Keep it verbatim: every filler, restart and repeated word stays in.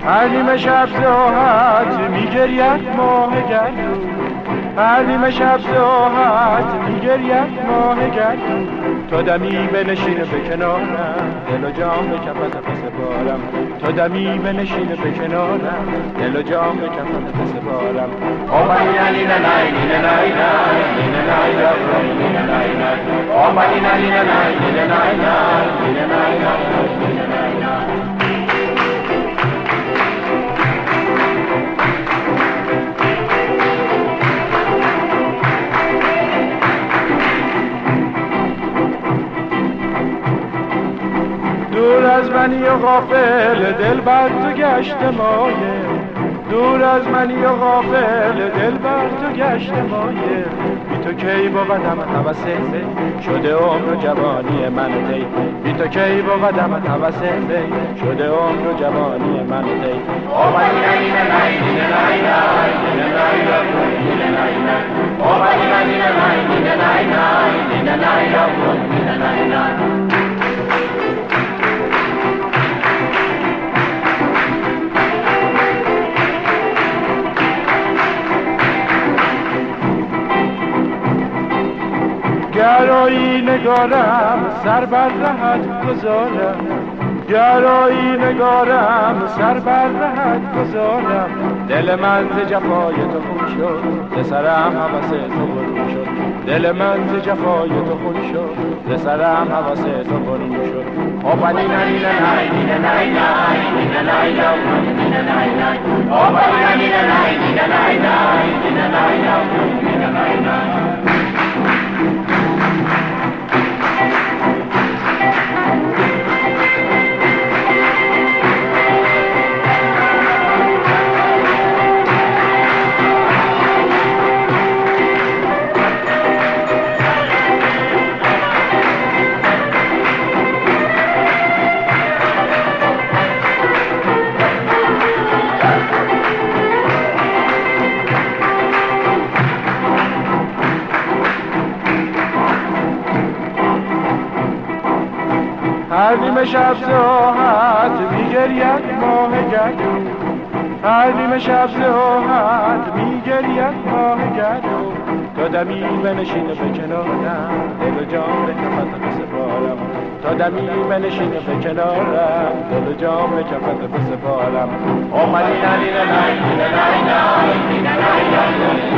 هر نیمه شب ساعت میگرید ماه گردون، هر نیمه شب ساعت میگرید ماه گردون. تو دمی بنشین به کنارم، دل و جان به کفت پس بارم. تو دمی بنشین به کنارم، دل و جان به کفت پس بارم. آمدی نلی نلی نلی نلی نلی نلی نلی نلی. آمدی نلی نلی نلی نلی نلی نلی. دور از منی و غافل دل بر تو گشت مایه، دور از منی و غافل دل بر تو گشت مایه. بی تو کی بودم هوسه شده عمر و جوانی من دی، بی تو کی بودم هوسه شده عمر و جوانی من دی. آمدی نلی نلی نلی نلی نلی نلی. آمدی نلی نلی نلی نلی نلی. گرایی نگارم سر بر رهت گذارم، گرایی نگارم سر بر رهت گذارم. دل من ز جفای تو خون شد، ز سرم هوس تو برون شد. دل من ز جفای تو خون شد، ز سرم هوس تو برون شد. آمدی نلی نلی نلی نلی نلی نلی. آمدی نلی نلی نلی نلی نلی. هر نیمه شب ساعت میگرید ماه گردون، هر نیمه شب ساعت میگرید ماه گردون. تو دمی بنشین به کنارم، دل و جان به کفت پس بارم. تو دمی بنشین به کنارم، دل و جان به کفت پس بارم. آمدی نلی نلی نلی نلی نلی.